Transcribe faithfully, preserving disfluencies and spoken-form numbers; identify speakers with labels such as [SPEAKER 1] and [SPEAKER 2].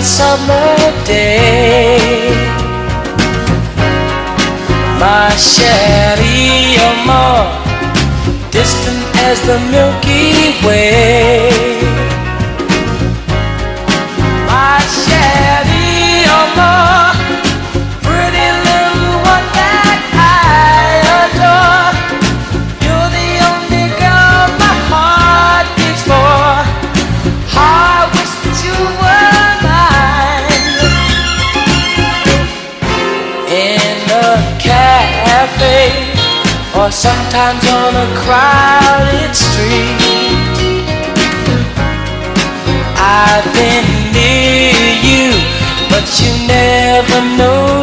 [SPEAKER 1] summer day. My chérie, you're more distant as the Milky Way. My chérie, you're more pretty little one that I adore. You're the only girl my heart beats for. I wish that you were mine. In a cafe, or sometimes on a crowded street, I've been near you, but you never know